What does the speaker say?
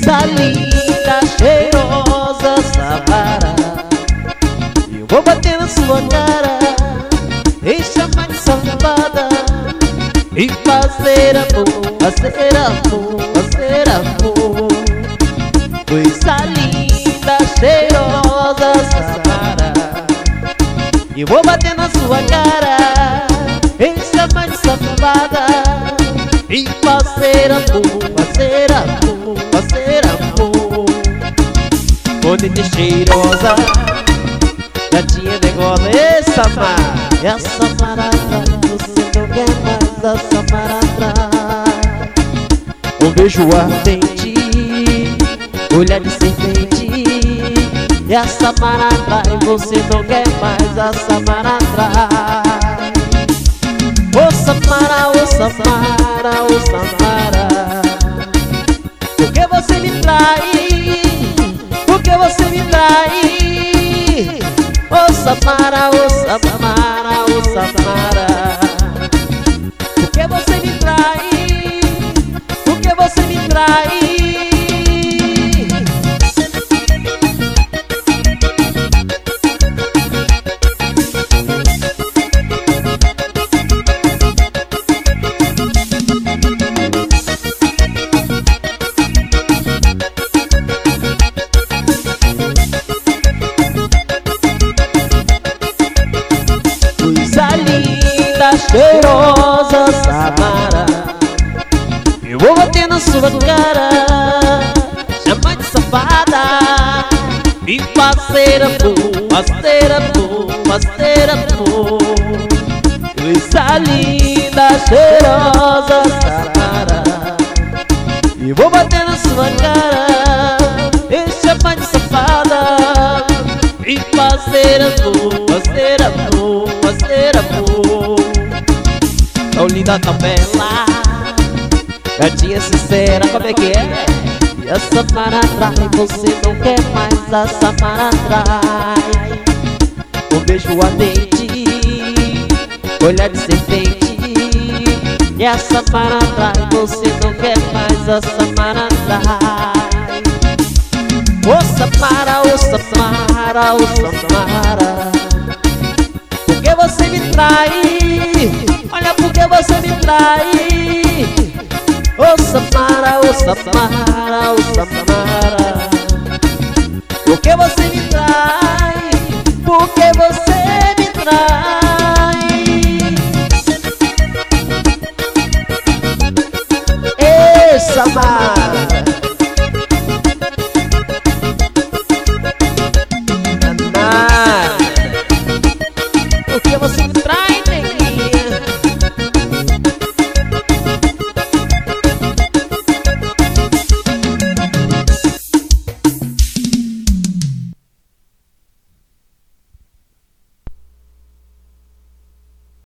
Coisa linda, cheirosa, Samara. Eu vou bater na sua cara e chamar de safada e fazer amor, fazer amor, fazer amor. Coisa linda, cheirosa, Samara. Eu vou bater na sua cara e chamar de safada e fazer amor, fazer amor, fazer amor. Bonita e cheirosa, gatinha de gola, e Samara. E a Samara atrai, você não quer mais a Samara atrai. Um beijo ardente, olhar de serpente. E a Samara atrai, você não quer mais a Samara atrai. Ô Samara, ô Samara, ô Samara, por que você me trai? Por que você me trai? Ô Samara, ô Samara, ô Samara, por que você me trai? Por que você me trai? Cheirosa, Samara. Eu vou bater na sua cara, chamar de safada e fazer amor, fazer amor, fazer amor. Coisa linda, cheirosa, Samara. Eu vou bater na sua cara e chamar de safada e fazer amor, fazer amor, fazer amor. Tão linda, tão bela, gatinha sincera, como é que é? E a Samara atrai, você não quer mais a Samara atrai. Um beijo ardente, olhar de serpente. E a Samara atrai, você não quer mais a Samara atrai. Ô Samara, ô Samara, ô Samara, por que você me trai? Olha por que você me trai. Ô Samara, ô Samara, ô Samara, por que você me trai? Por que você me trai? Ei, Samara.